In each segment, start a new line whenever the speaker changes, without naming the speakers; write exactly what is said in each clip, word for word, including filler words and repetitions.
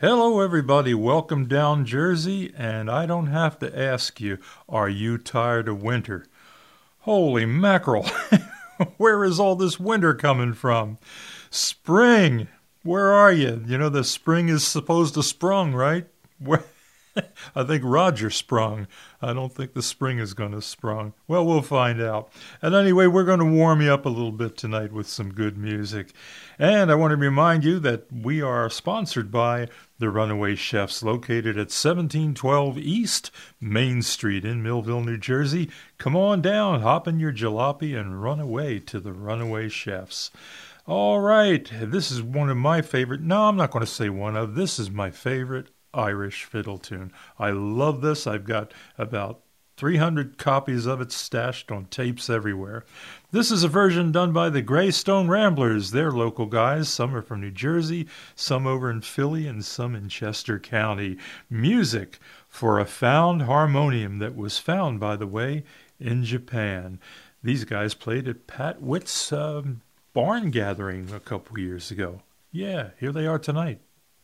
Hello, everybody. Welcome down Jersey. And I don't have to ask you, are you tired of winter? Holy mackerel. Where is all this winter coming from? Spring. Where are you? You know, the spring is supposed to sprung, right? Where? I think Roger sprung. I don't think the spring is going to sprung. Well, we'll find out. And anyway, we're going to warm you up a little bit tonight with some good music. And I want to remind you that we are sponsored by the Runaway Chefs, located at seventeen twelve East Main Street in Millville, New Jersey. Come on down, hop in your jalopy, and run away to the Runaway Chefs. All right, this is one of my favorite. No, I'm not going to say one of. This is my favorite Irish fiddle tune. I love this. I've got about three hundred copies of it stashed on tapes everywhere. This is a version done by the Greystone Ramblers. They're local guys. Some are from New Jersey, some over in Philly, and some in Chester County. Music for a found harmonium that was found, by the way, in Japan. These guys played at Pat Witt's um, barn gathering a couple years ago. Yeah, here they are tonight.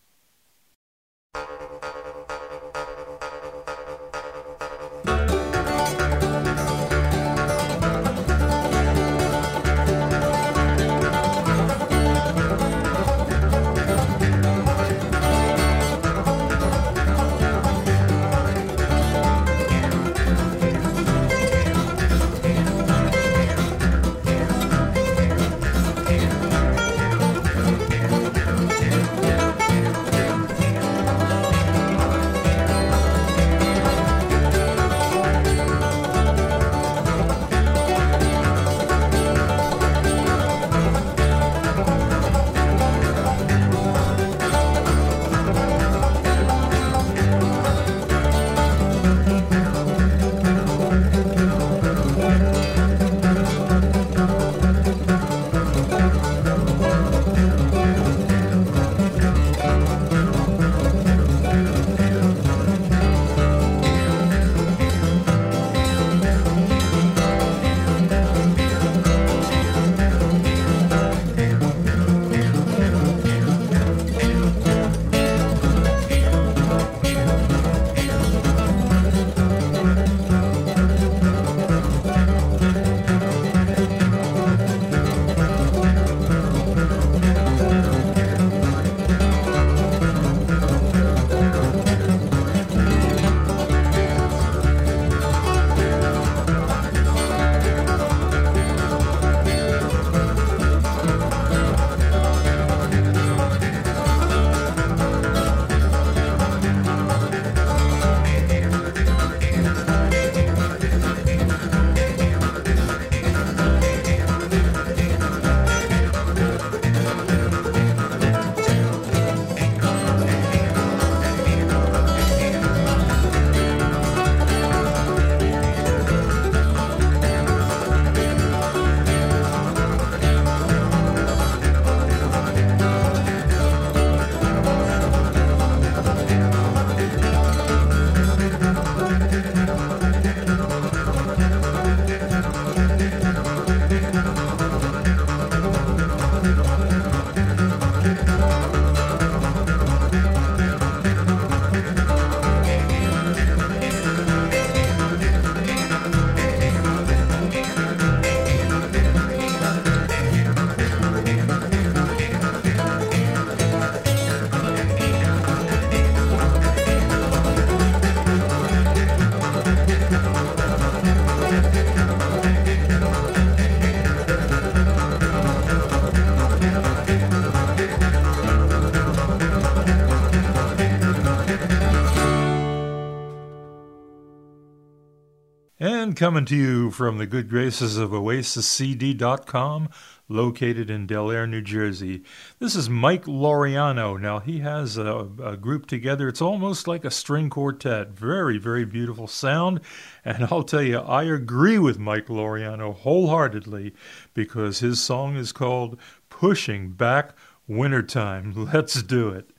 And coming to you from the good graces of Oasis C D dot com, located in Del Air, New Jersey. This is Mike Laureano. Now, he has a, a group together. It's almost like a string quartet. Very, very beautiful sound. And I'll tell you, I agree with Mike Laureano wholeheartedly because his song is called Pushing Back Wintertime. Let's do it.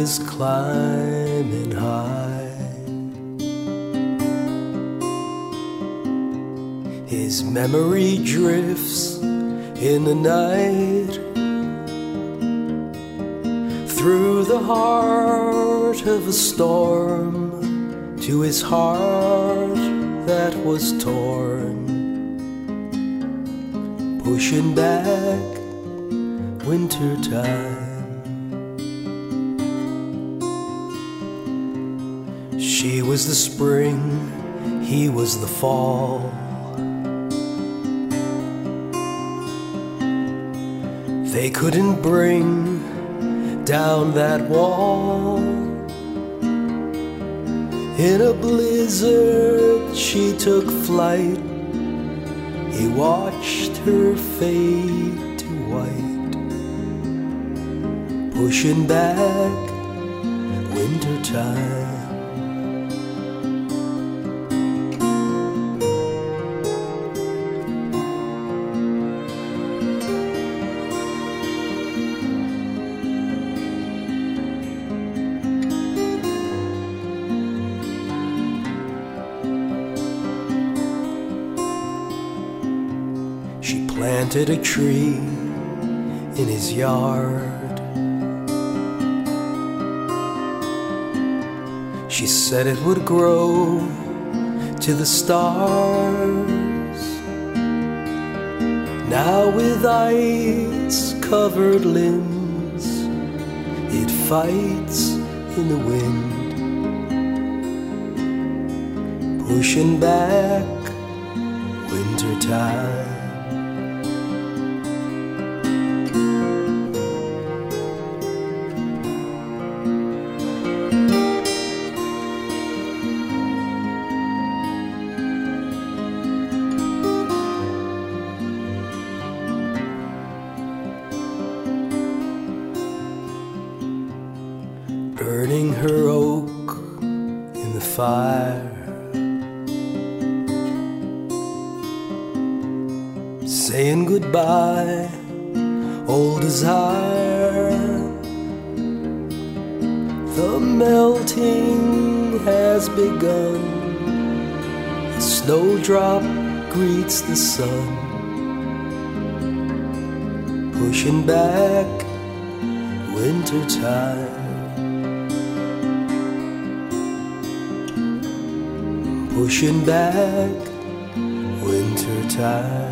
is climbing high. His memory drifts in the night through the heart of a storm to his heart that was torn, pushing back winter time. She was the spring, he was the fall. They couldn't bring down that wall. In a blizzard she took flight. He watched her fade to white, pushing back winter time. Planted a tree in his yard. She said it would grow to the stars. Now with ice-covered limbs, it fights in the wind, pushing back winter time. Burning her oak in the fire, saying goodbye, old desire. The melting has begun. The snowdrop greets the sun, pushing back winter time. Pushing back winter time.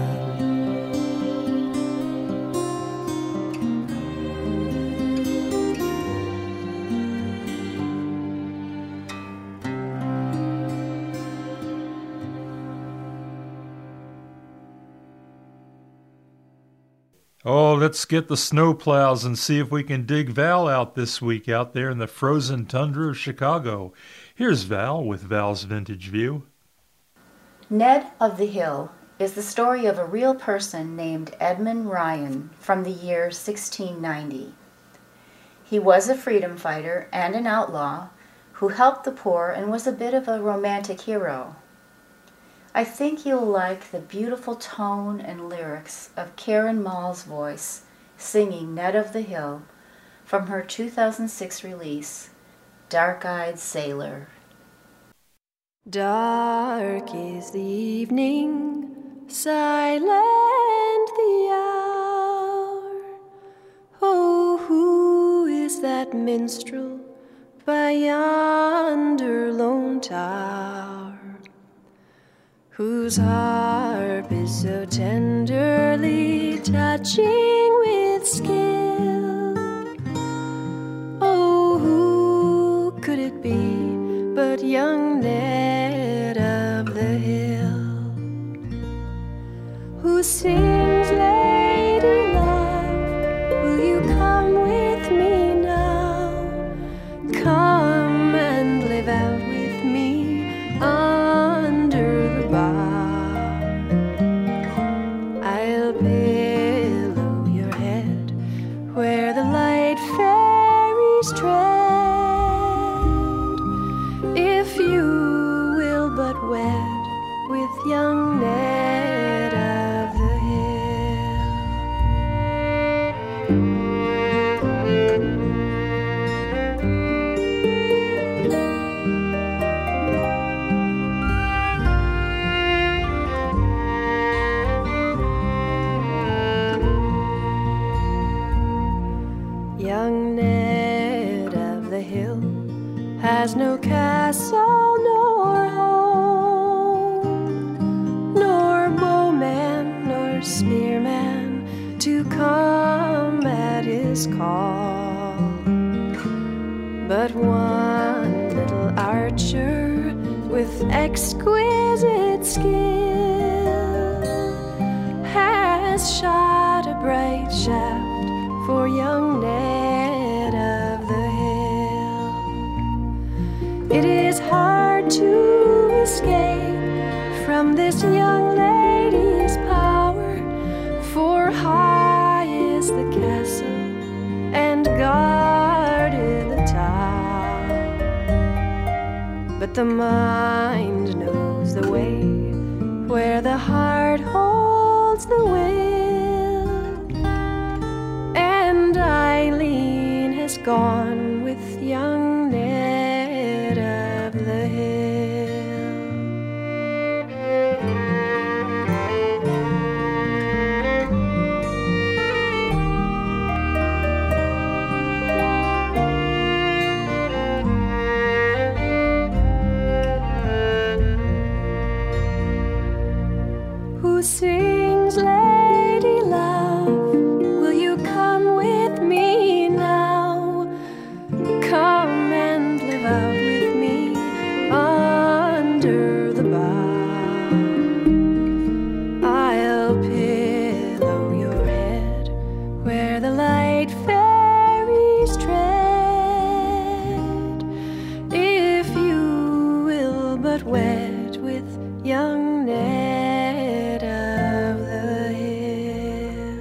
Oh, let's get the snowplows and see if we can dig Val out this week out there in the frozen tundra of Chicago. Here's Val with Val's Vintage View.
Ned of the Hill is the story of a real person named Edmund Ryan from the year sixteen ninety. He was a freedom fighter and an outlaw who helped the poor and was a bit of a romantic hero. I think you'll like the beautiful tone and lyrics of Karen Mall's voice singing Ned of the Hill from her two thousand six release, Dark-Eyed Sailor.
Dark is the evening, silent the hour. Oh, who is that minstrel by yonder lone tower, whose harp is so tenderly touching with skill? Oh, who could it be but young Ned of the Hill, who sings, "Lady love, will you come with me now? Come and live out with me under the bar. I'll pillow your head where the light fairies tread, if you will but wed with young Ned of the Hill." spearman to come at his call. But one little archer with exquisite skill has shot a bright shaft for young Ned of the Hill. It is hard to escape from this young lady's power, for high is the castle and guarded the tower. But the mind knows the way where the heart holds the will, and Eileen has gone with young Ned of the Hill. Who sings Lady Love? Will you come with me now? Come and live out with me under the bough. I'll pillow your head where the light fairies tread, if you will but wed with young Ned of the Hill.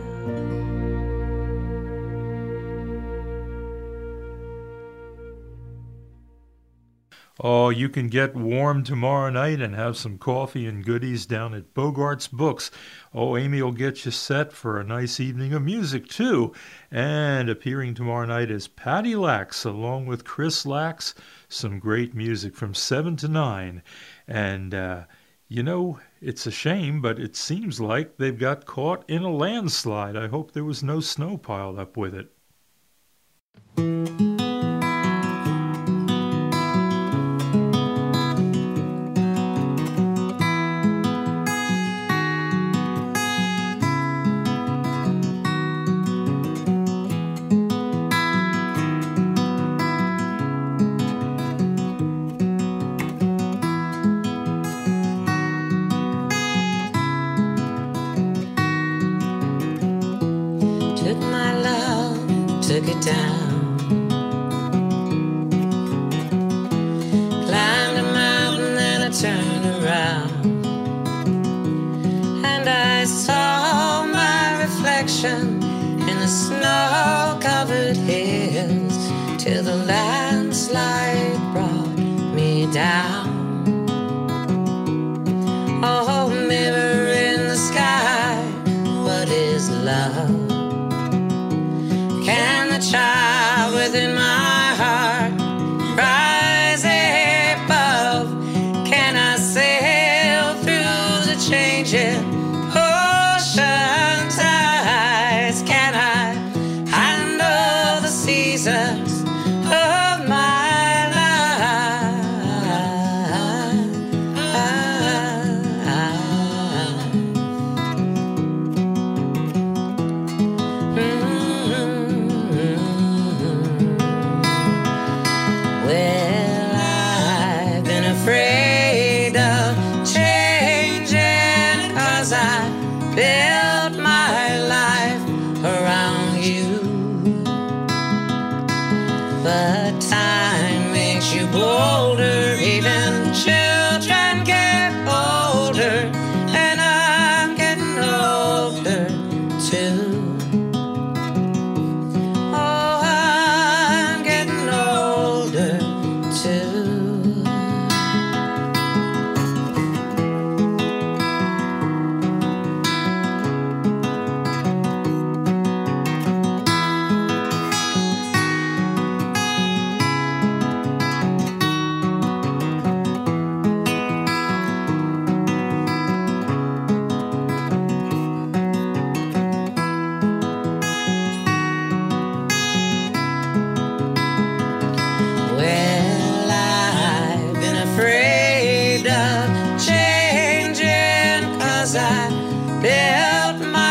Oh, you can get warm tomorrow night and have some coffee and goodies down at Bogart's Books. Oh, Amy will get you set for a nice evening of music, too. And appearing tomorrow night is Patty Lax, along with Chris Lax. Some great music from seven to nine. And, uh, you know, it's a shame, but it seems like they've got caught in a landslide. I hope there was no snow piled up with it.
Took my love, took it down, climbed a mountain and I turned around, and I saw my reflection in the snow-covered hills, till the landslide brought me down. Oh, mirror in the sky, what is love? Can the child within my heart rise above? Can I sail through the changing ocean tides? Can I handle the seasons of my life? Well, I've been afraid of changing, 'cause I built my life around you. But time makes you bolder, even children get older, and I'm getting older too. Oh, I'm getting older too. Well, I've been afraid of changing, 'cause I built my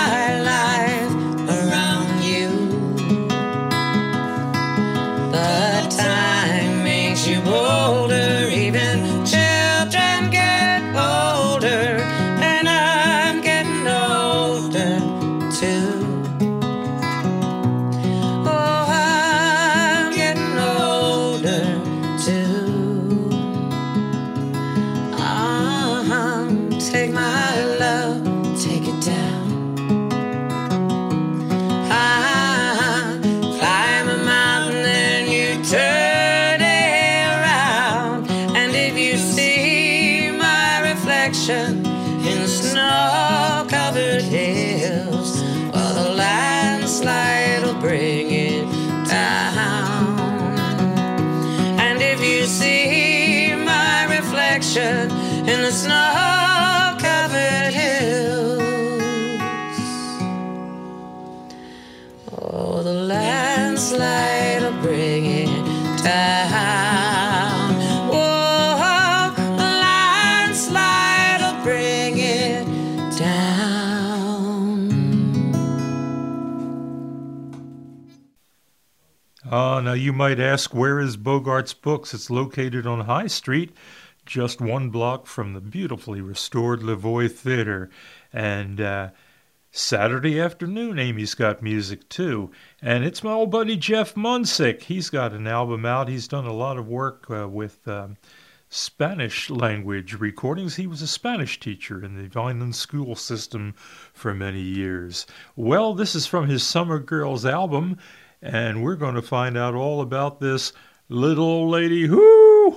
snow-covered hills. Well, the landslide will bring it down. And if you see my reflection in the snow-covered hills, oh, the landslide will bring it down. Oh, the landslide will bring it down.
Ah, now you might ask, where is Bogart's Books? It's located on High Street, just one block from the beautifully restored Lavoie Theater. And uh, Saturday afternoon, Amy's got music too. And it's my old buddy Jeff Munsick. He's got an album out. He's done a lot of work uh, with um, Spanish language recordings. He was a Spanish teacher in the Vineland school system for many years. Well, this is from his Summer Girls album, and we're going to find out all about this little old lady who...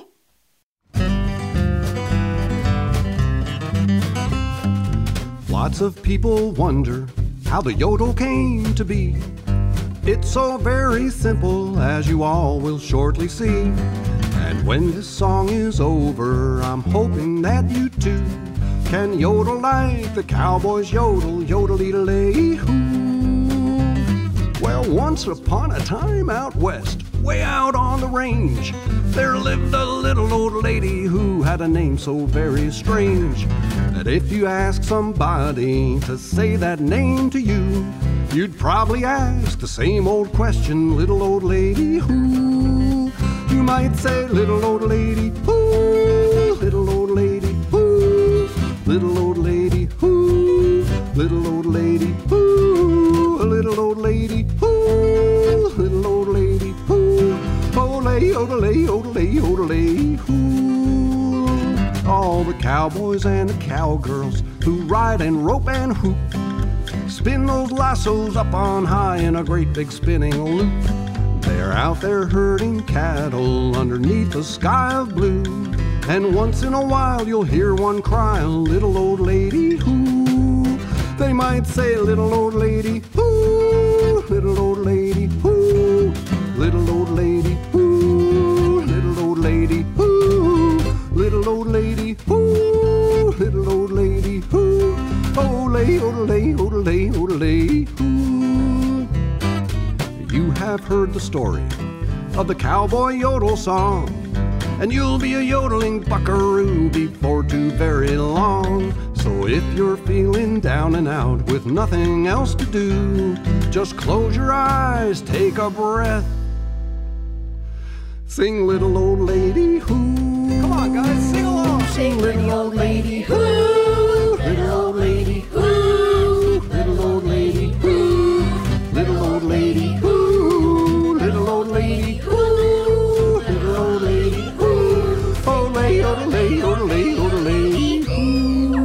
Lots of people wonder how the yodel came to be. It's so very simple, as you all will shortly see. And when this song is over, I'm hoping that you too can yodel like the cowboys yodel, yodel-ee-lay-hoo. Well, once upon a time out west, way out on the range, there lived a little old lady who had a name so very strange that if you ask somebody to say that name to you, you'd probably ask the same old question, little old lady who? You might say, little old lady who, little old lady who, little old lady who, little old lady who, a little old lady who, little old lady who, ole, ole, ole, ole, who. All the cowboys and the cowgirls who ride and rope and hoop, spin those lassos up on high in a great big spinning loop. They're out there herding cattle underneath a sky of blue, and once in a while you'll hear one cry, little old lady who. They might say, little old lady who, little old lady who, little old lady who, little old lady who, little old lady who, little old lady who, ole, ole, ole, ole, who. You have heard the story of the cowboy yodel song, and you'll be a yodeling buckaroo before too very long. So if you're feeling down and out with nothing else to do, just close your eyes, take a breath, sing little old lady who. Come on guys, sing along. Sing little old lady who, little old lady who, little old lady who, little old lady who, little old lady who, little old lady who, ole, ole, ole, ole, who.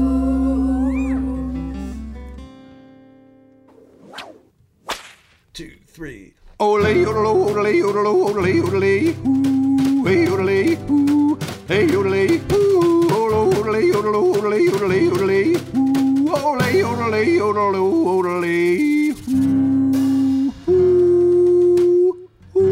Two, three. Ole, ole, ole, ole, ole, ole, who, hey, ole, who, hey, ole, who, ole, ole, ole, ole, ole, ole, who, ole, ole, ole, ole, who, who,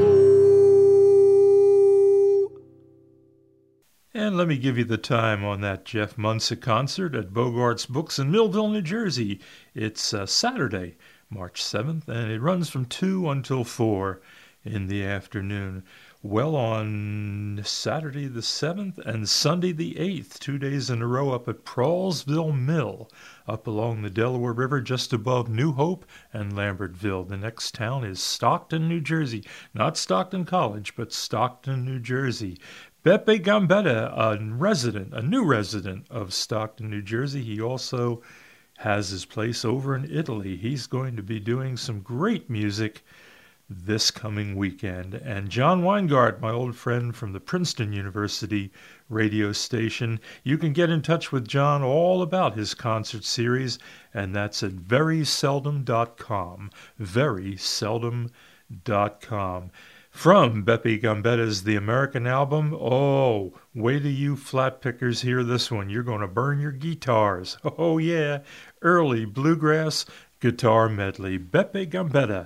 who.
And let me give you the time on that Jeff Munsick concert at Bogart's Books in Millville, New Jersey. It's uh, Saturday, March seventh, and it runs from two until four in the afternoon. Well, on Saturday the seventh and Sunday the eighth, two days in a row up at Prallsville Mill, up along the Delaware River just above New Hope and Lambertville. The next town is Stockton, New Jersey. Not Stockton College, but Stockton, New Jersey. Beppe Gambetta, a resident, a new resident of Stockton, New Jersey. He also has his place over in Italy. He's going to be doing some great music this coming weekend. And John Weingart, my old friend from the Princeton University radio station, you can get in touch with John all about his concert series, and that's at very seldom dot com. very seldom dot com. From Beppe Gambetta's The American Album. Oh, wait till you flat pickers hear this one. You're going to burn your guitars. Oh, yeah. Early bluegrass guitar medley. Beppe Gambetta.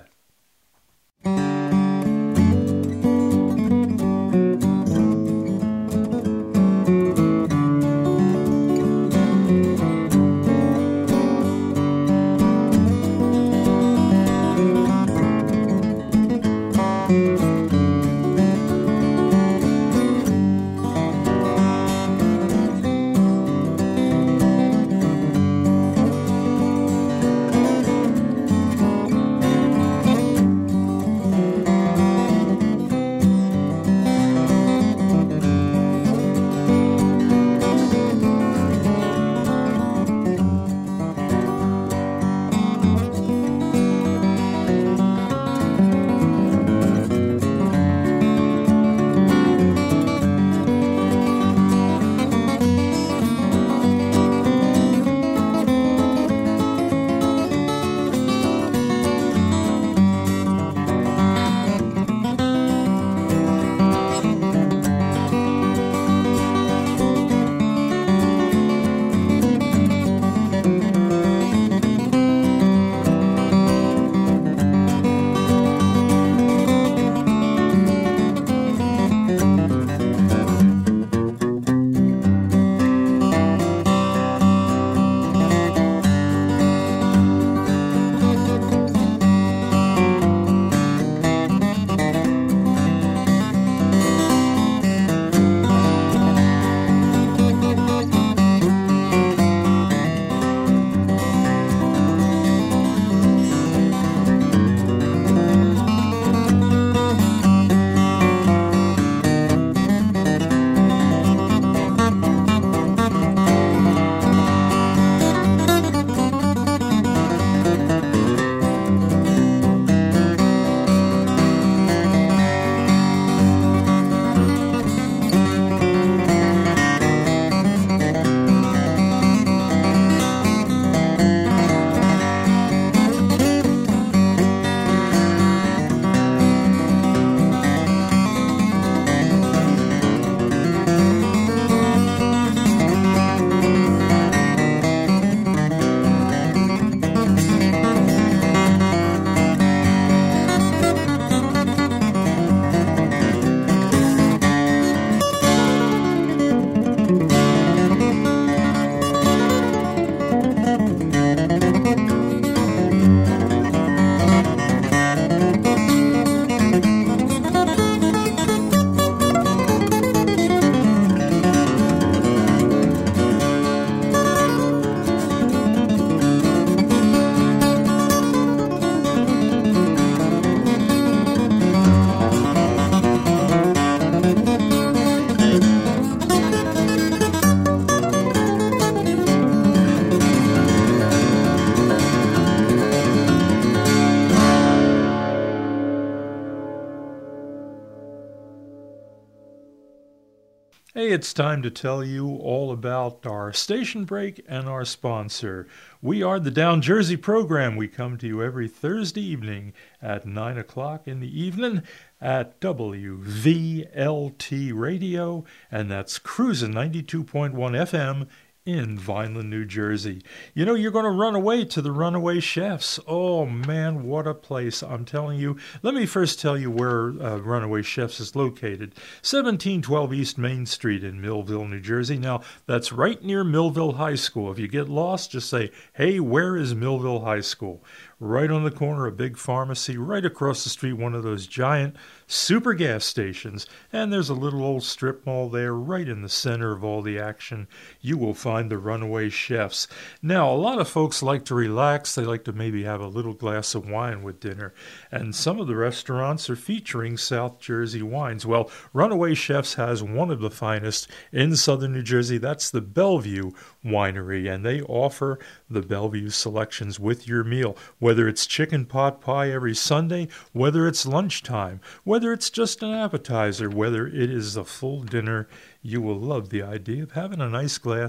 Hey, it's time to tell you all about our station break and our sponsor. We are the Down Jersey program. We come to you every Thursday evening at nine o'clock in the evening at W V L T Radio, and that's Cruisin' ninety-two point one F M in Vineland, New Jersey. You know, you're going to run away to the Runaway Chefs. Oh, man, what a place. I'm telling you. Let me first tell you where uh, Runaway Chefs is located. seventeen twelve East Main Street in Millville, New Jersey. Now, that's right near Millville High School. If you get lost, just say, hey, where is Millville High School? Right on the corner, a big pharmacy. Right across the street, one of those giant super gas stations. And there's a little old strip mall there right in the center of all the action. You will find the Runaway Chefs. Now, a lot of folks like to relax. They like to maybe have a little glass of wine with dinner. And some of the restaurants are featuring South Jersey wines. Well, Runaway Chefs has one of the finest in southern New Jersey. That's the Bellevue Winery. And they offer the Bellevue selections with your meal. Whether it's chicken pot pie every Sunday, whether it's lunchtime, whether it's just an appetizer, whether it is a full dinner, you will love the idea of having a nice glass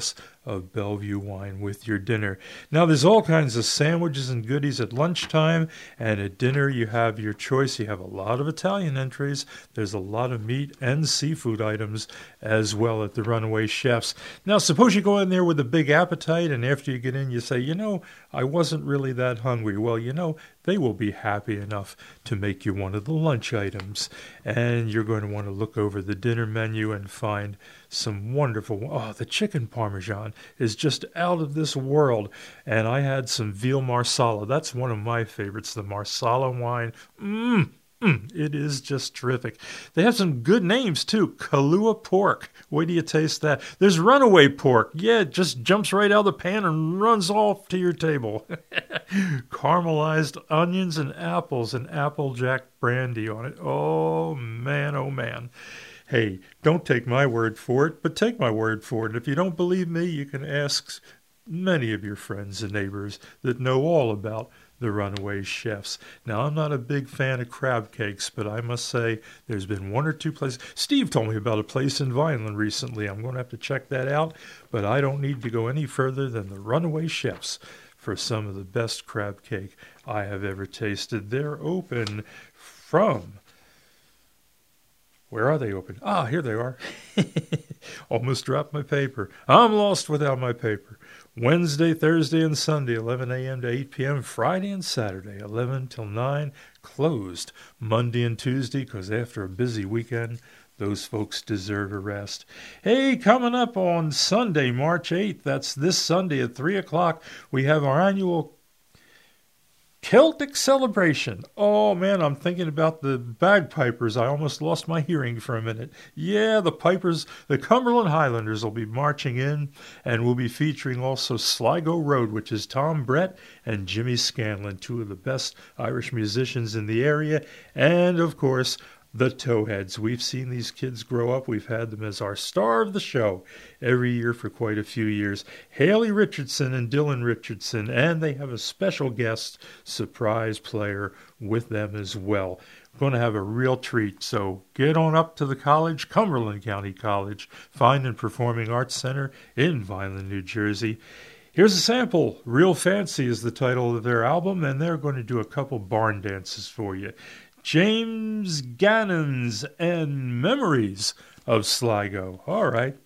of Bellevue wine with your dinner. Now, there's all kinds of sandwiches and goodies at lunchtime, and at dinner you have your choice. You have a lot of Italian entries. There's a lot of meat and seafood items as well at the Runaway Chefs. Now, suppose you go in there with a big appetite, and after you get in, you say, you know, I wasn't really that hungry. Well, you know, they will be happy enough to make you one of the lunch items. And you're going to want to look over the dinner menu and find some wonderful, oh, the chicken parmesan is just out of this world. And I had some veal marsala. That's one of my favorites, the marsala wine. Mmm. Mm, it is just terrific. They have some good names, too. Kahlua pork. Wait till you taste that. There's runaway pork. Yeah, it just jumps right out of the pan and runs off to your table. Caramelized onions and apples and Applejack brandy on it. Oh, man, oh, man. Hey, don't take my word for it, but take my word for it. If you don't believe me, you can ask many of your friends and neighbors that know all about the Runaway Chefs. Now, I'm not a big fan of crab cakes, but I must say there's been one or two places. Steve told me about a place in Vineland recently. I'm going to have to check that out, but I don't need to go any further than the Runaway Chefs for some of the best crab cake I have ever tasted. They're open from... Where are they open? Ah, here they are. Almost dropped my paper. I'm lost without my paper. Wednesday, Thursday, and Sunday, eleven a.m. to eight p.m. Friday and Saturday, eleven till nine. Closed Monday and Tuesday, because after a busy weekend, those folks deserve a rest. Hey, coming up on Sunday, March eighth, that's this Sunday at three o'clock, we have our annual Celtic celebration. Oh, man, I'm thinking about the bagpipers. I almost lost my hearing for a minute. Yeah, the pipers, the Cumberland Highlanders will be marching in, and we'll be featuring also Sligo Road, which is Tom Brett and Jimmy Scanlon, two of the best Irish musicians in the area, and, of course, the Towheads. We've seen these kids grow up. We've had them as our star of the show every year for quite a few years. Haley Richardson and Dylan Richardson, and they have a special guest surprise player with them as well. We're going to have a real treat, so get on up to the college, Cumberland County College, Fine and Performing Arts Center in Vineland, New Jersey. Here's a sample. Real Fancy is the title of their album, and they're going to do a couple barn dances for you. James Gannon's and Memories of Sligo. All right.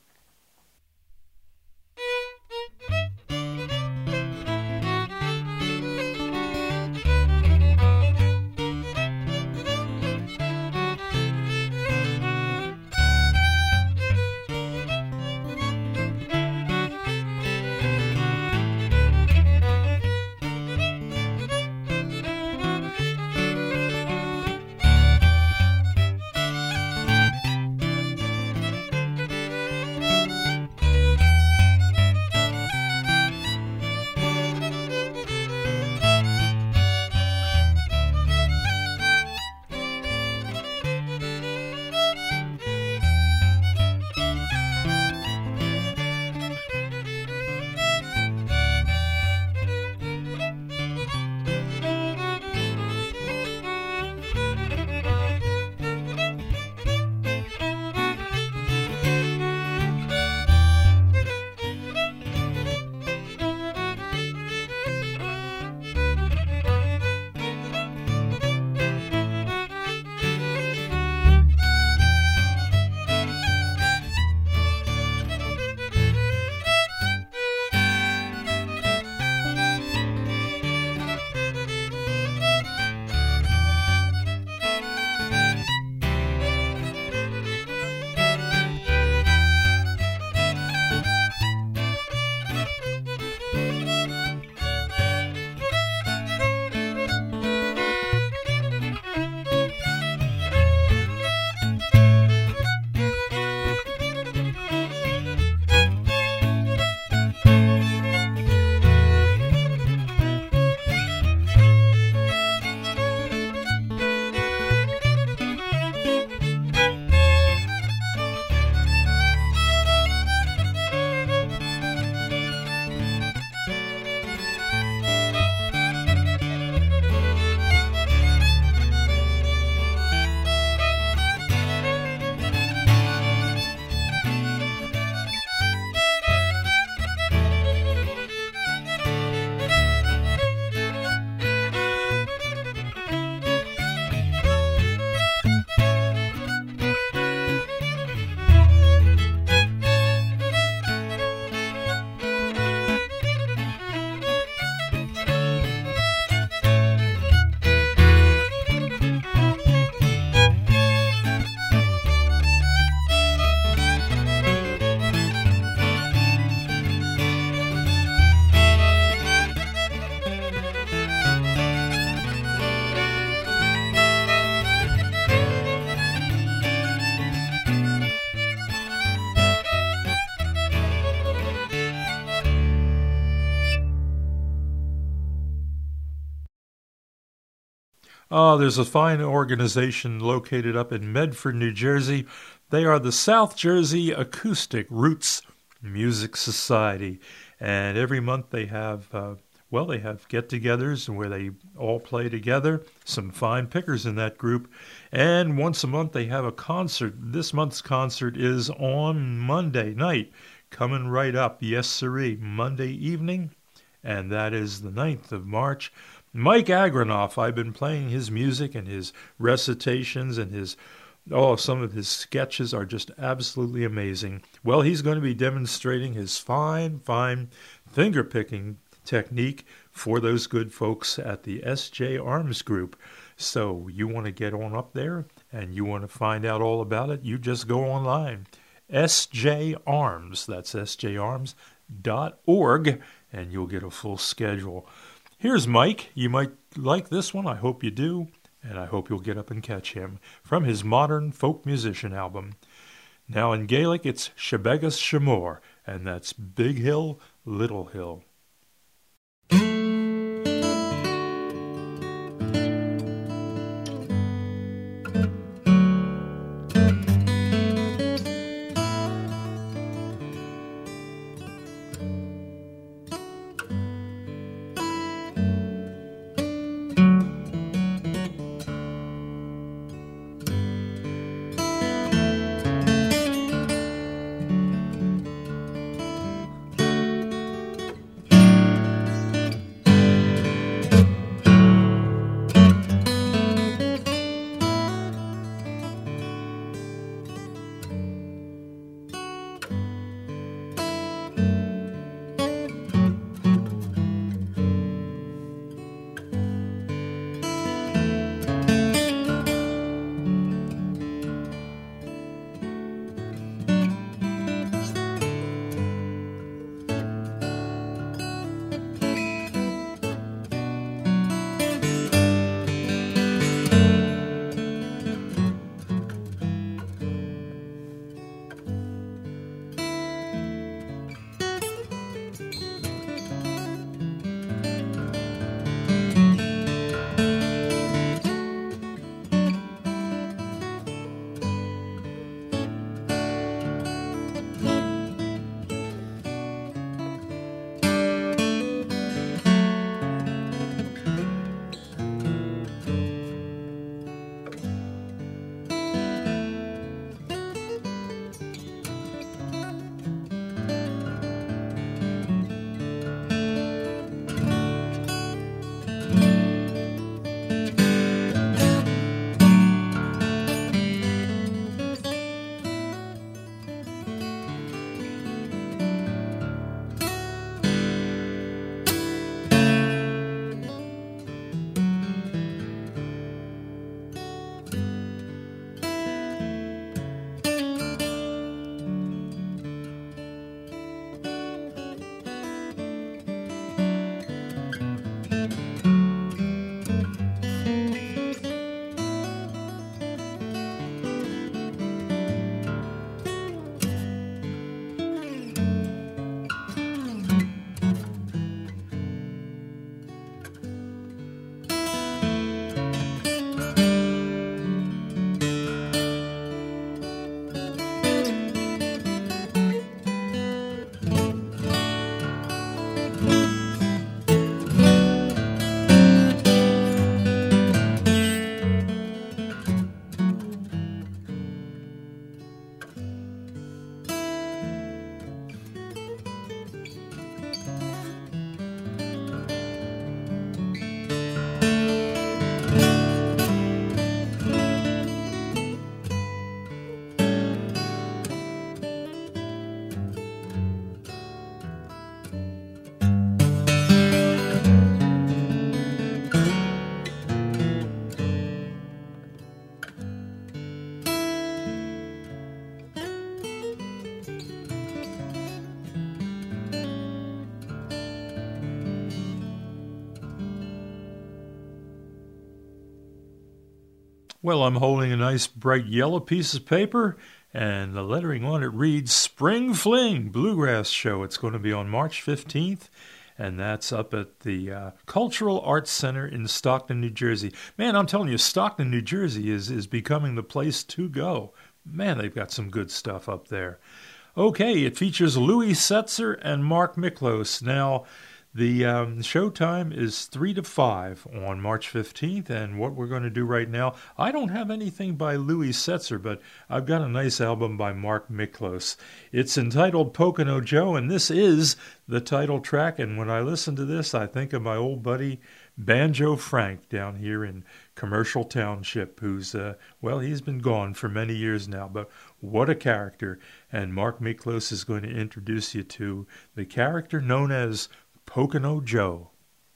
Oh, there's a fine organization located up in Medford, New Jersey. They are the South Jersey Acoustic Roots Music Society. And every month they have, uh, well, they have get-togethers where they all play together. Some fine pickers in that group. And once a month they have a concert. This month's concert is on Monday night. Coming right up, yes sirree, Monday evening. And that is the ninth of March. Mike Agronoff, I've been playing his music and his recitations and his, oh, some of his sketches are just absolutely amazing. Well, he's going to be demonstrating his fine, fine finger-picking technique for those good folks at the S J Arms Group. So you want to get on up there and you want to find out all about it, you just go online. S J Arms, that's S J arms dot org, and you'll get a full schedule. Here's Mike. You might like this one. I hope you do. And I hope you'll get up and catch him from his Modern Folk Musician album. Now in Gaelic, it's Shebegas Shemor, and that's Big Hill, Little Hill. Well, I'm holding a nice bright yellow piece of paper, and the lettering on it reads Spring Fling Bluegrass Show. It's going to be on March fifteenth, and that's up at the uh, Cultural Arts Center in Stockton, New Jersey. Man, I'm telling you, Stockton, New Jersey is, is becoming the place to go. Man, they've got some good stuff up there. Okay, it features Louis Setzer and Mark Miklos. Now, the um, showtime is three to five on March fifteenth, and what we're going to do right now, I don't have anything by Louis Setzer, but I've got a nice album by Mark Miklos. It's entitled Pocono Joe, and this is the title track, and when I listen to this, I think of my old buddy Banjo Frank down here in Commercial Township, who's, uh, well, he's been gone for many years now, but what a character, and Mark Miklos is going to introduce you to the character known as Pocono Joe.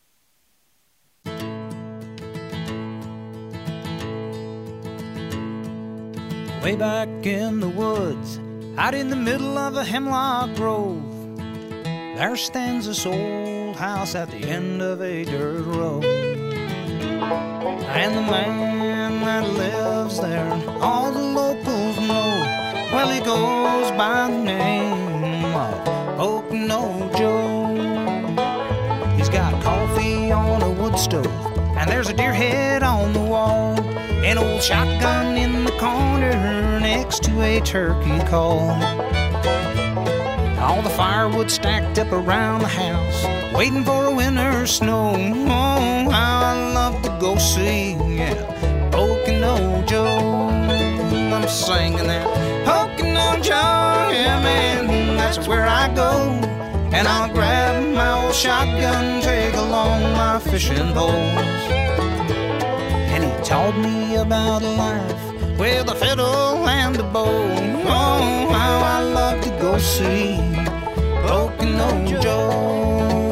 Way back in the woods, out in the middle of a hemlock grove, there stands this old house at the end of a dirt road. And the man that lives there, all the locals know, well, he goes by the name of Pocono Joe. He's got coffee on a wood stove, and there's a deer head on the wall, an old shotgun in the corner next to a turkey call. All the firewood stacked up around the house, waiting for a winter snow. Oh, how I love to go see yeah, Pocono Joe. I'm singing that Pocono Joe, yeah man, that's where I go. And I'll grab my old shotgun, take along my fishing poles. And he taught me about life with a fiddle and a bow. Oh, how I love to go see Pocono Joe.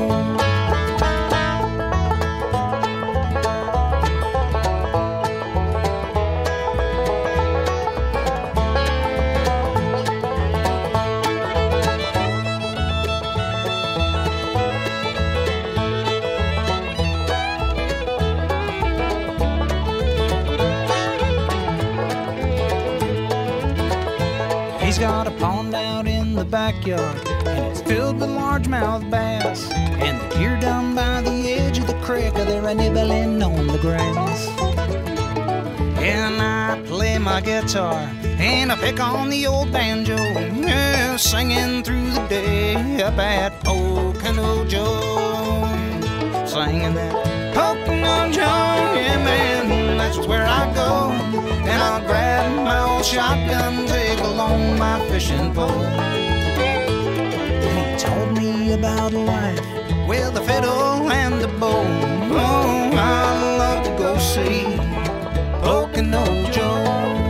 He's got a pond out in the backyard, and it's filled with largemouth bass. And the deer down by the edge of the creek are there a nibbling on the grass. And I play my guitar, and I pick on the old banjo, yeah, singing through the day up at Pocono Joe. Singing that Pocono Joe, yeah man, that's where I go. And I'll grab my old shotgun, take along my fishing pole. And he told me about life with a fiddle and a bow. Oh, I love to go see Pocono Joe.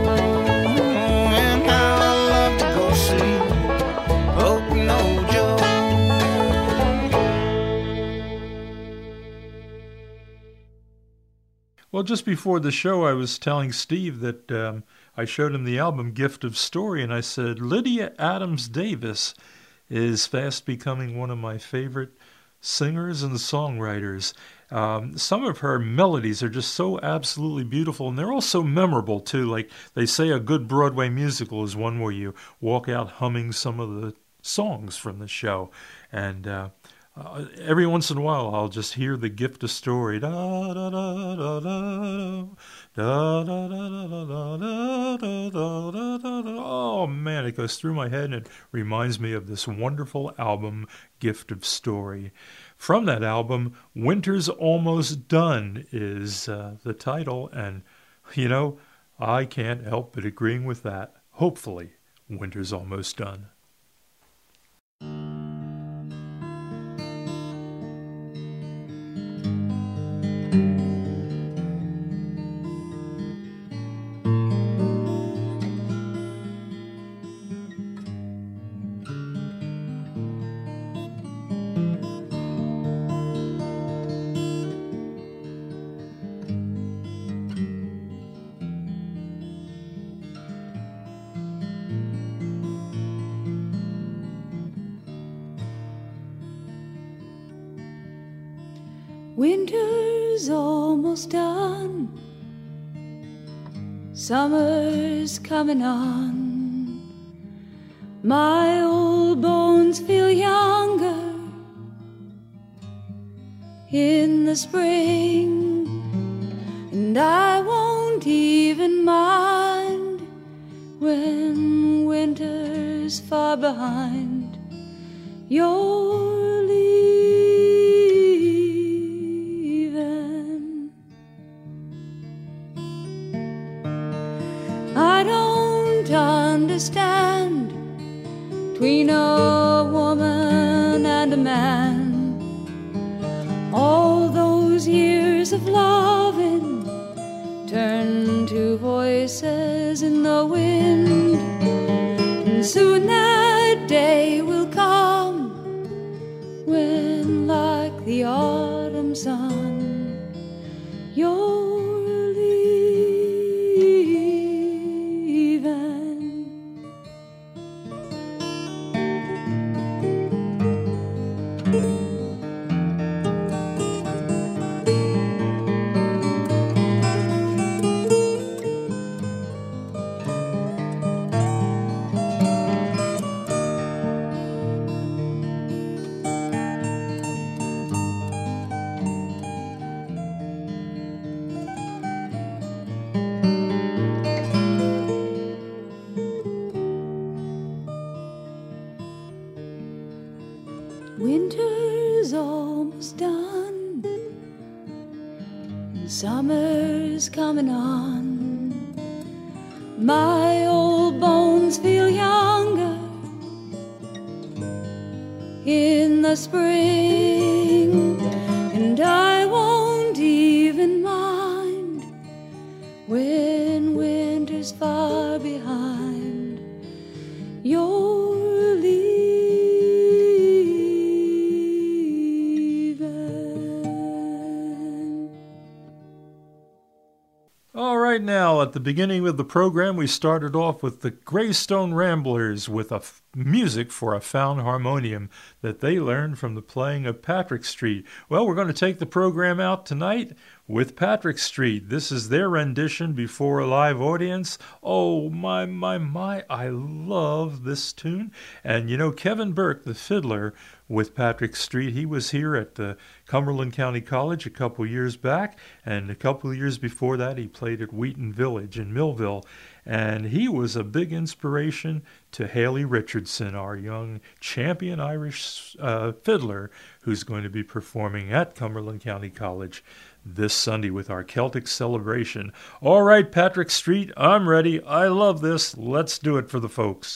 And how I love to go see Pocono Joe.
Well, just before the show, I was telling Steve that um, I showed him the album Gift of Story, and I said, Lydia Adams Davis is fast becoming one of my favorite singers and songwriters. Um, some of her melodies are just so absolutely beautiful, and they're also memorable, too. Like they say, a good Broadway musical is one where you walk out humming some of the songs from the show. And uh, Uh, every once in a while, I'll just hear the Gift of Story. Da da da da da da da da da da da da da. Oh man, it goes through my head and it reminds me of this wonderful album, Gift of Story. From that album, Winter's Almost Done is uh, the title, and you know, I can't help but agreeing with that. Hopefully, winter's almost done.
Winter's almost done, summer's coming on. My old bones feel younger in the spring, and I won't even mind when winter's far behind. You're leaving. I don't understand between a woman and a man. All those years of loving turn to voices in the wind, and soon that day will come when, like the autumn sun, you're leaving. Winter's almost done, and summer's coming on. My old bones feel younger in the spring, and I won't even mind when winter's far behind. You're
All right, now, at the beginning of the program, we started off with the Greystone Ramblers with a f- music for a found harmonium that they learned from the playing of Patrick Street. Well, we're going to take the program out tonight with Patrick Street. This is their rendition before a live audience. Oh, my, my, my, I love this tune. And, you know, Kevin Burke, the fiddler with Patrick Street, he was here at uh, Cumberland County College a couple years back, and a couple of years before that he played at Wheaton Village in Millville, and he was a big inspiration to Haley Richardson, our young champion Irish uh, fiddler, who's going to be performing at Cumberland County College this Sunday with our Celtic celebration. All right, Patrick Street, I'm ready. I love this. Let's do it for the folks.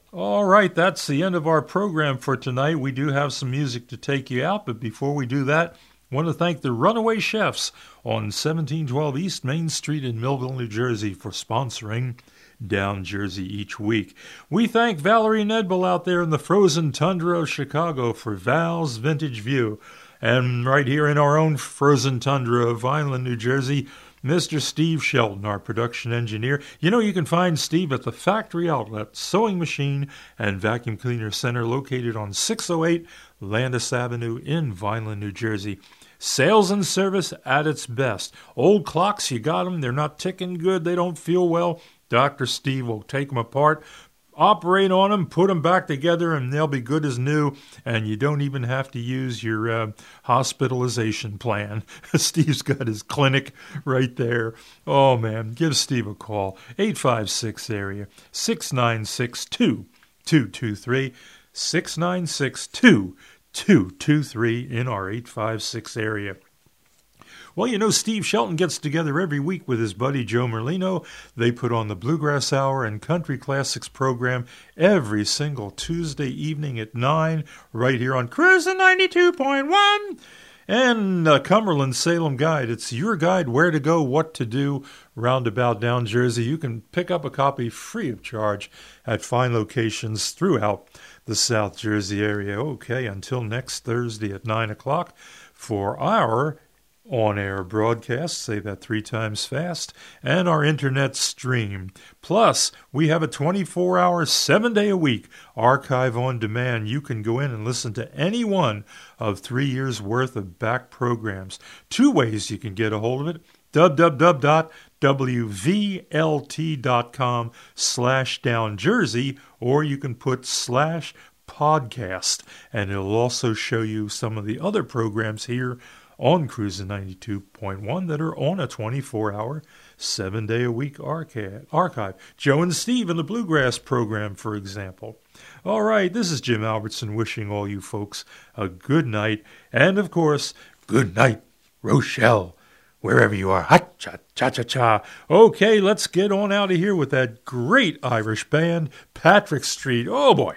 All right, that's the end of our program for tonight. We do have some music to take you out, but before we do that, I want to thank the Runaway Chefs on seventeen twelve East Main Street in Millville, New Jersey for sponsoring Down Jersey each week. We thank Valerie Nedbel out there in the frozen tundra of Chicago for Val's Vintage View. And right here in our own frozen tundra of Vineland, New Jersey, Mister Steve Shelton, our production engineer. You know, you can find Steve at the Factory Outlet Sewing Machine and Vacuum Cleaner Center located on six oh eight Landis Avenue in Vineland, New Jersey. Sales and service at its best. Old clocks, you got them. They're not ticking good. They don't feel well. Doctor Steve will take them apart, operate on them, put them back together, and they'll be good as new, and you don't even have to use your uh, hospitalization plan. Steve's got his clinic right there. Oh, man, give Steve a call. eight five six area, six nine six, two two two three, six nine six, two two two three in our eight five six area. Well, you know, Steve Shelton gets together every week with his buddy Joe Merlino. They put on the Bluegrass Hour and Country Classics program every single Tuesday evening at nine, right here on Cruisin' ninety-two point one. And uh, Cumberland Salem Guide. It's your guide where to go, what to do, roundabout down Jersey. You can pick up a copy free of charge at fine locations throughout the South Jersey area. Okay, until next Thursday at nine o'clock for our on-air broadcast, say that three times fast, and our internet stream. Plus, we have a twenty-four hour, seven-day-a-week archive on demand. You can go in and listen to any one of three years' worth of back programs. Two ways you can get a hold of it: w w w dot w v l t dot com slash down Jersey, or you can put slash podcast, and it'll also show you some of the other programs here on Cruisin' ninety-two point one that are on a twenty-four hour, seven-day-a-week archive. Joe and Steve in the Bluegrass program, for example. All right, this is Jim Albertson wishing all you folks a good night. And, of course, good night, Rochelle, wherever you are. Ha-cha-cha-cha-cha. Okay, let's get on out of here with that great Irish band, Patrick Street. Oh, boy.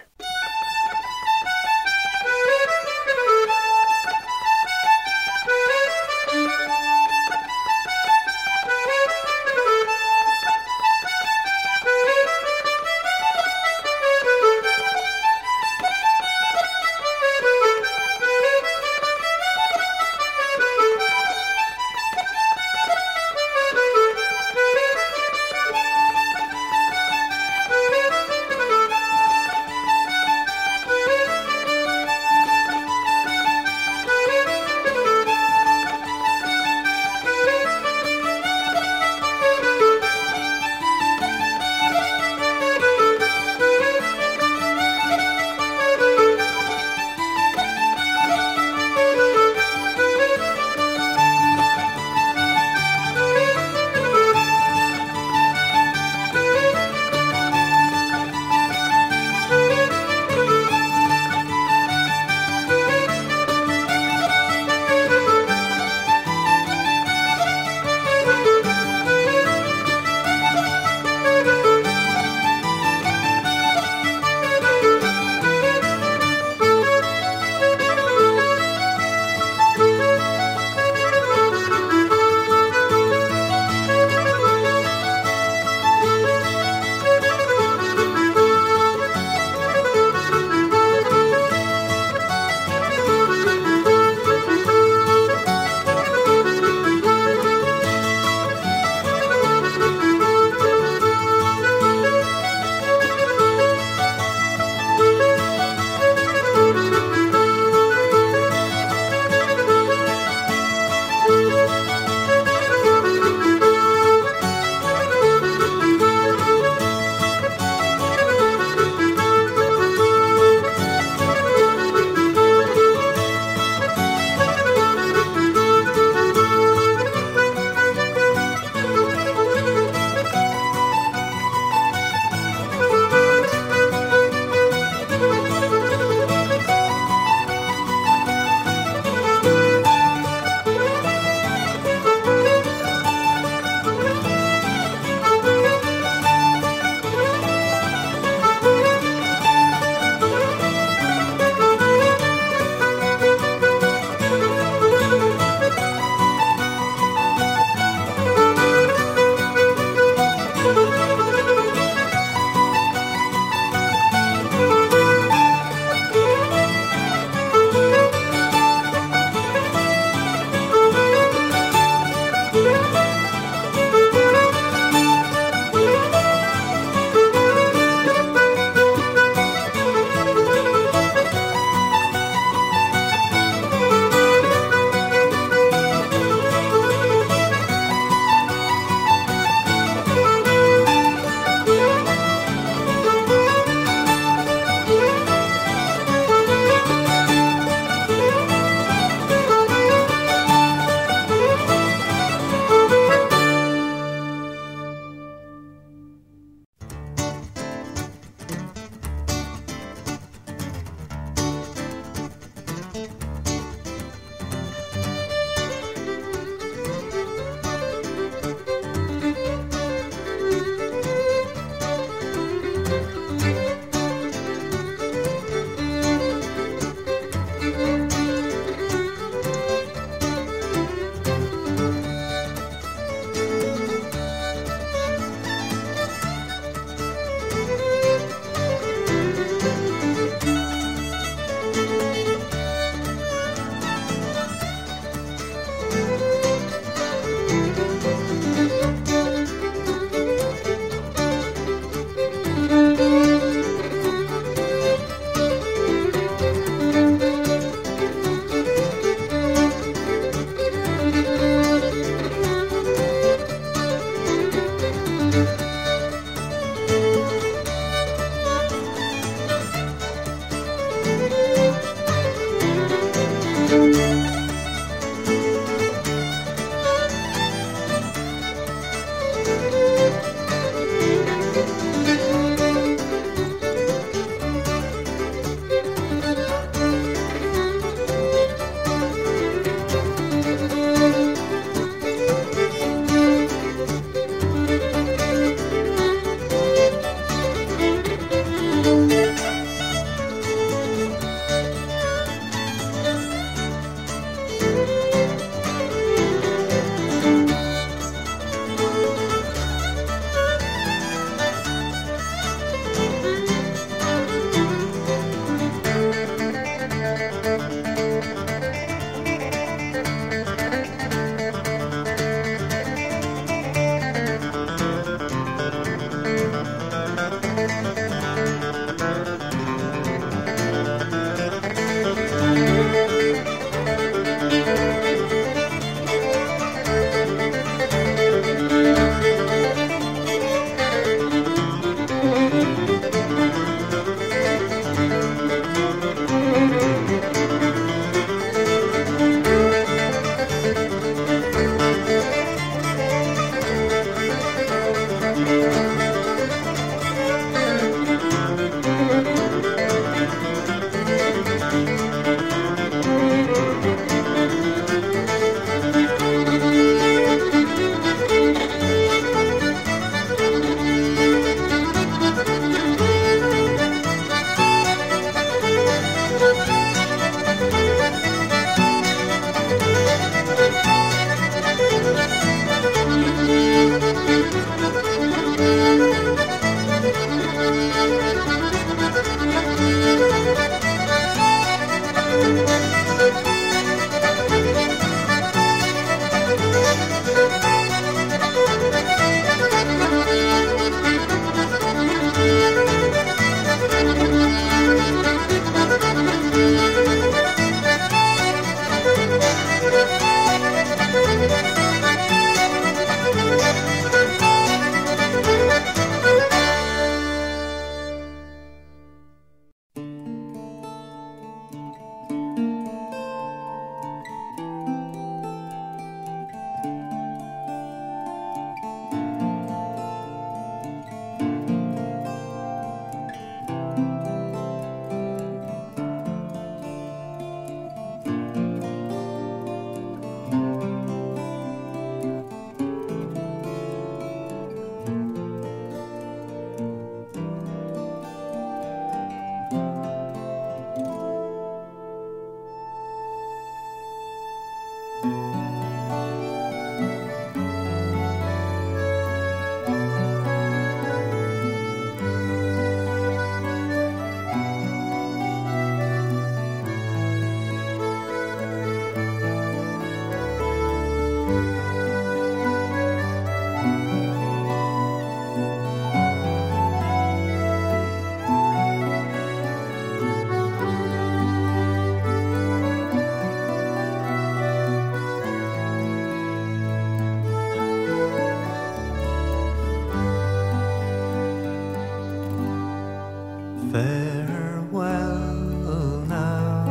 Farewell now,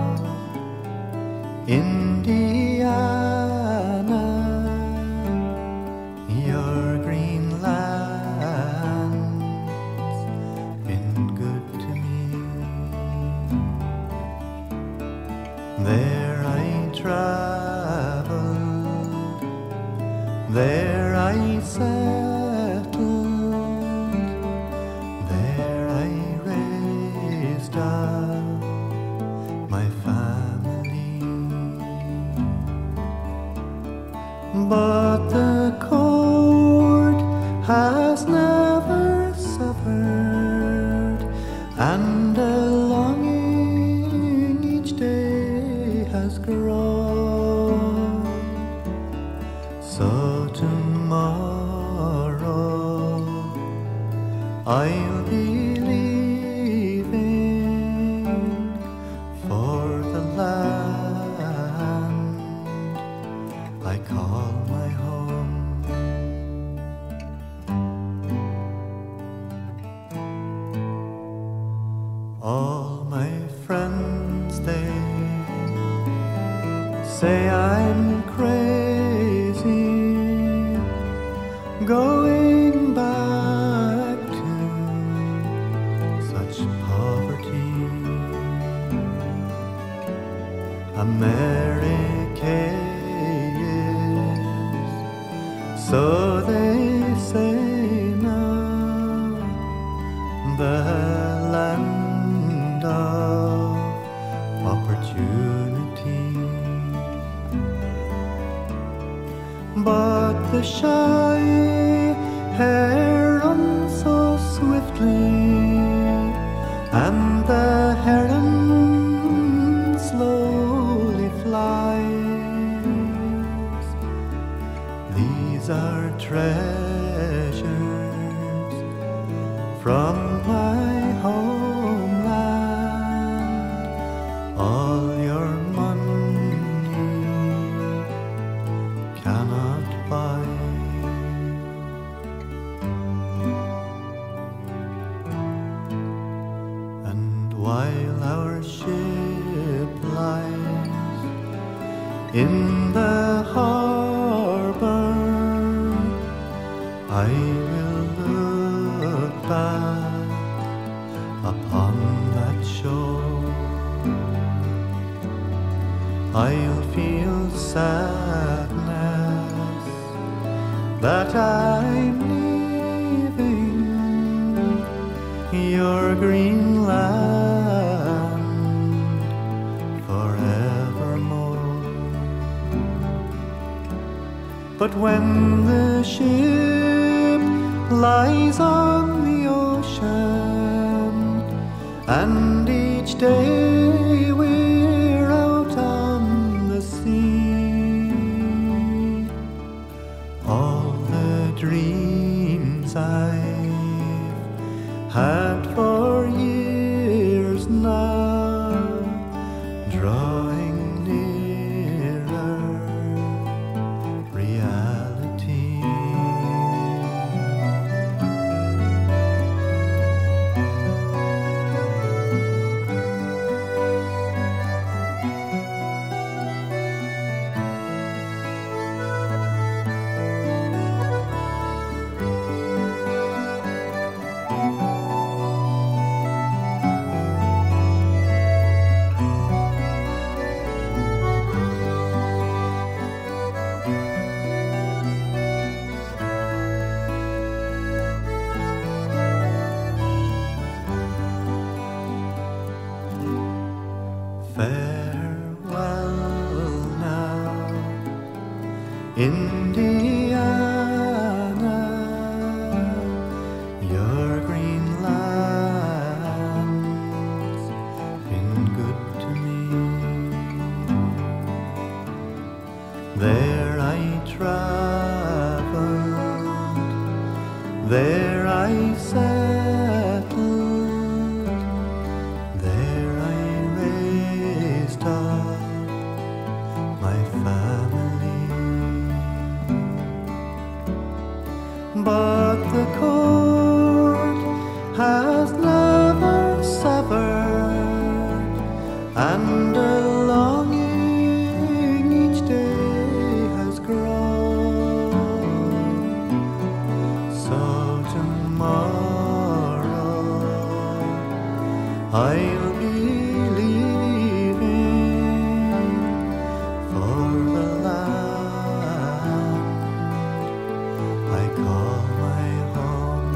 Indiana, your green land's been good to me. There I traveled, there I settled, there I raised up my family. But the cord has never severed, and a longing each day has grown. So tomorrow I'll be leaving for the land I call my home. All my friends, they say I'm crazy, going back to such poverty. America is, so they say now, the land of opportunity. But the shy hare runs so swiftly, and the heron slowly flies. These are treasures from my homeland. All your money cannot buy. And while our ship lies in the harbor, I will look back upon that shore. I'll feel sadness that I'm leaving your green land forevermore. But when the ship lies on the ocean, and each day we're out on the sea, all the dreams I've had for years now, drawing nearer reality. Farewell now, Indiana, your green land's been good to me. There I traveled, there I settled, there I raised up my family. I'll be leaving for the land I call my home.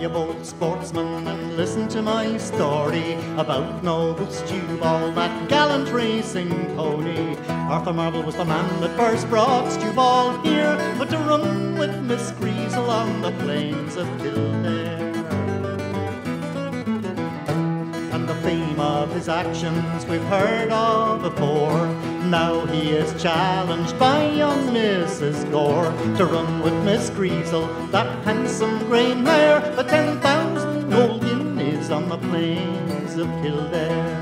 you bold sportsmen, and listen to my story about noble Stewball, that gallant racing pony. Arthur Marble was the man that first brought Stewball here, but to run with Miss Greasel on the plains of Kildare. And the fame of his actions we've heard of before. Now he is challenged by young Missus Gore to run with Miss Greasel, that handsome grey mare, for ten thousand gold guineas on the plains of Kildare.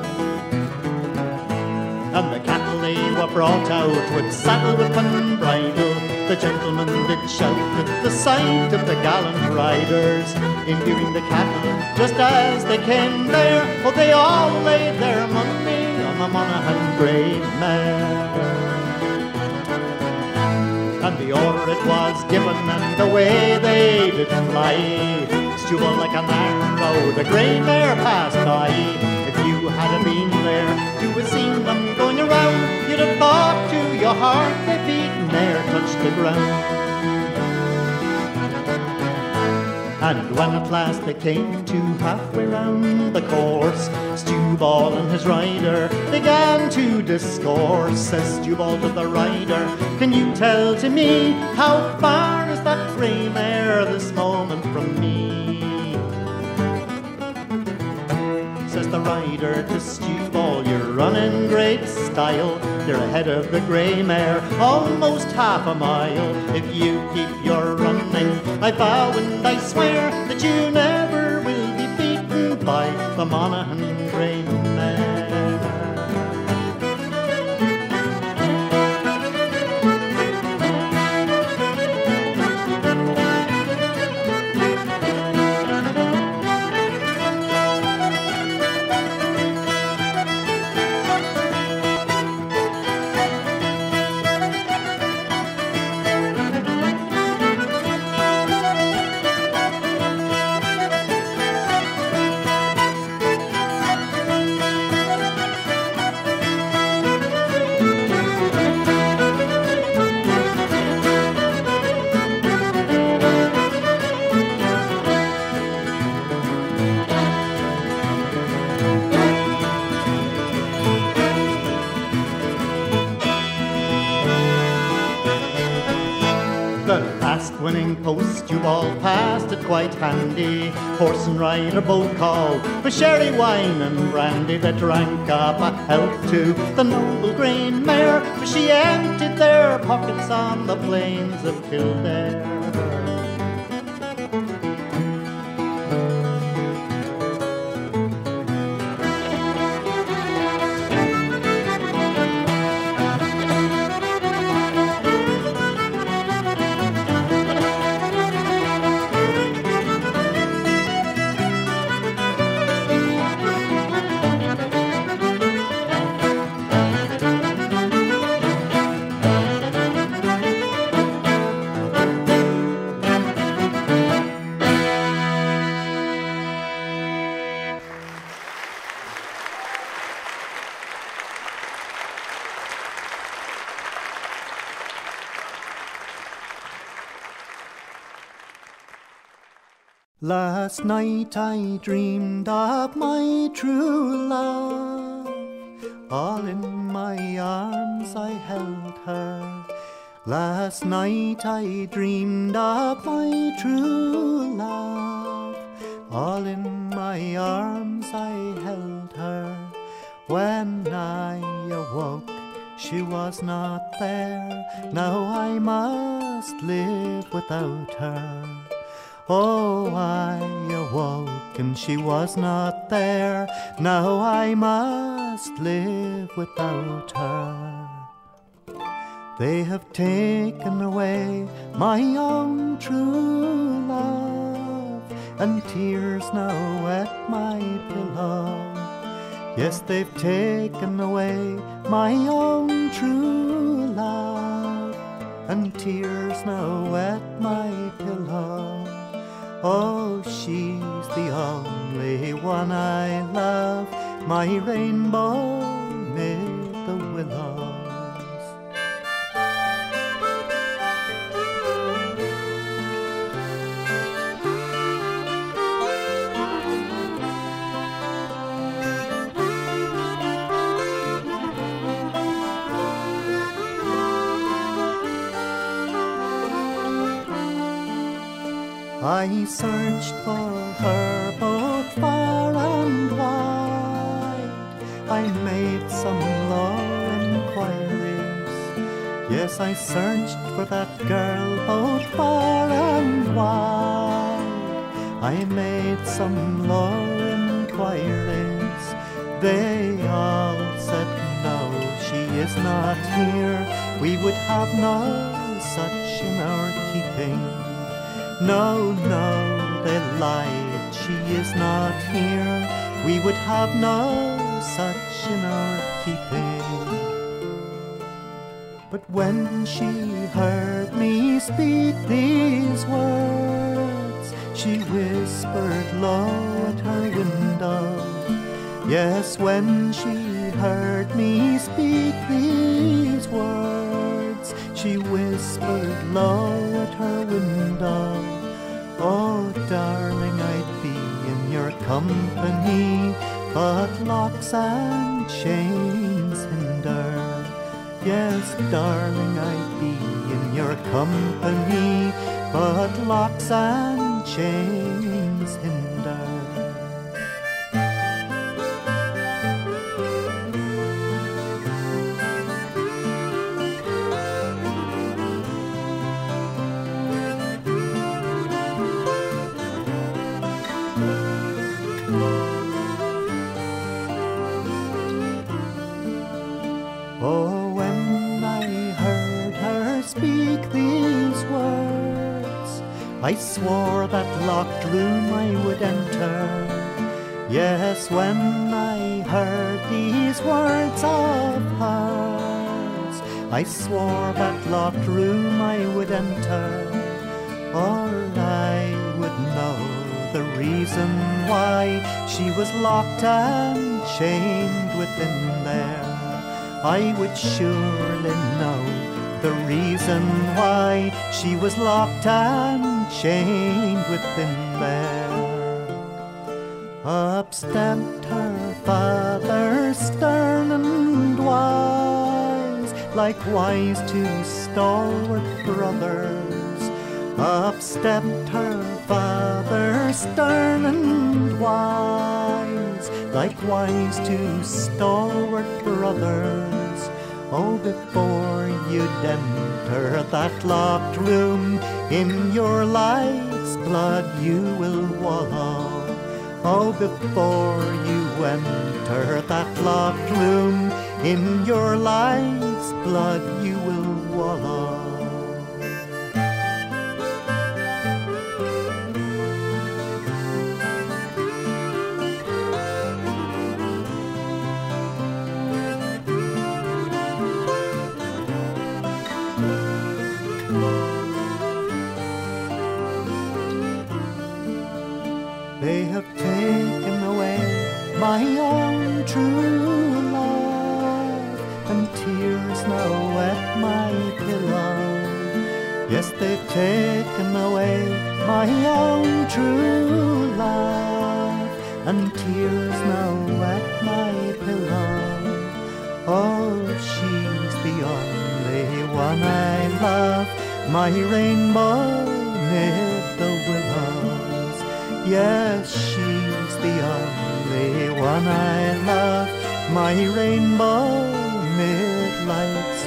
And the cattle they were brought out with saddle, whip and bridle. The gentlemen did shout at the sight of the gallant riders, imbuing the cattle just as they came there. Oh, they all laid their money on the Monaghan grey mare. And the order it was given, and away they did fly. Stewball like an arrow, the grey mare passed by. If you had been there to have seen them going around, you'd have thought to your heart they beat ne'er touched the ground. And when at last they came to halfway round the course, Stewball and his rider began to discourse. Says Stewball to the rider, can you tell to me how far is that grey mare this moment from me? Says the rider to Stewball, you're running great style. You're ahead of the grey mare almost half a mile. If you keep your running, I vow and I swear that you never will be beaten by the Monaghan grey mare. Winning post, Stewball passed it quite handy. Horse and rider both called for sherry, wine and brandy. They drank up a health to the noble grey mare, for she emptied their pockets on the plains of Kildare. Last night I dreamed of my true love. All in my arms I held her. Last night I dreamed of my true love. All in my arms I held her. When I awoke, she was not there. Now I must live without her. Oh, I awoke and she was not there. Now I must live without her. They have taken away my own true love, and tears now wet my pillow. Yes, they've taken away my own true love, and tears now wet my pillow. Oh, she's the only one I love, my rainbow mid the willows. I searched for her both far and wide. I made some low inquiries. Yes, I searched for that girl both far and wide. I made some low inquiries. They all said no, she is not here. We would have no such in our keeping. No, no, they lied, she is not here. We would have no such in our keeping. But when she heard me speak these words, she whispered low at her window. Yes, when she heard me speak these words, she whispered low at her window. Oh, darling, I'd be in your company, but locks and chains hinder. Yes, darling, I'd be in your company, but locks and chains hinder. Oh, when I heard her speak these words, I swore that locked room I would enter. Yes, when I heard these words of hers, I swore that locked room I would enter. Or I would know the reason why she was locked and chained within there. I would surely know the reason why she was locked and chained within there. Up stepped her father, stern and wise, likewise two stalwart brothers. Up stepped her father, stern and wise, likewise two stalwart brothers. Oh, before you'd enter that locked room, in your life's blood you will wallow. Oh, before you enter that locked room, in your life's blood you will wallow. They have taken away my own true love, and tears now wet my pillow. Yes, they've taken away my own true love, and tears now wet my pillow. Oh, she's the only one I love, my rainbow mid the willows. Yes, she's the only one I love, my rainbow mid life's